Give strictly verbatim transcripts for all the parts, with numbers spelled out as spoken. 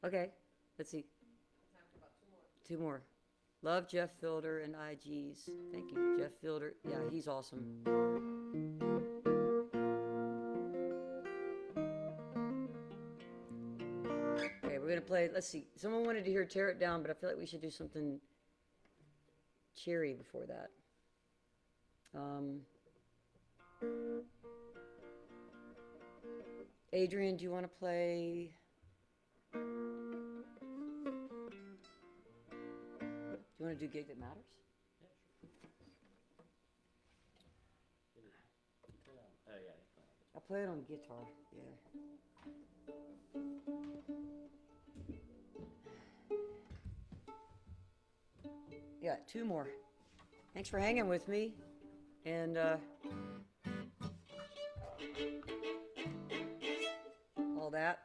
Okay, let's see. Two more. Love Jeff Fielder and I Gs. Thank you, Jeff Fielder. Yeah, he's awesome. Okay, we're gonna play. Let's see. Someone wanted to hear "Tear It Down," but I feel like we should do something cheery before that. Um, Adrian, do you want to play? Do you want to do "Gig That Matters"? Oh, yeah. I play it on guitar. Yeah. Yeah, two more. Thanks for hanging with me. And uh, all that.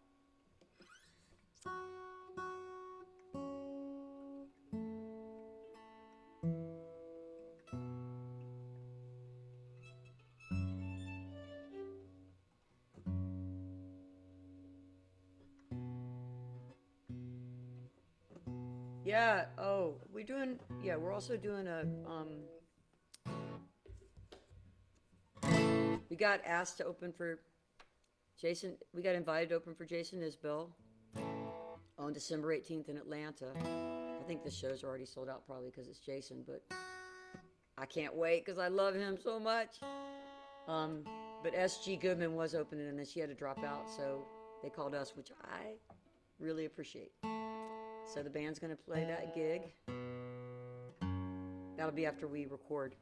Yeah, oh, we're doing, yeah, we're also doing a, um, we got asked to open for Jason, we got invited to open for Jason Isbell on December eighteenth in Atlanta. I think the shows are already sold out probably because it's Jason, but I can't wait because I love him so much. Um, but S G Goodman was opening and then she had to drop out, so they called us, which I really appreciate. So the band's gonna play that gig. That'll be after we record.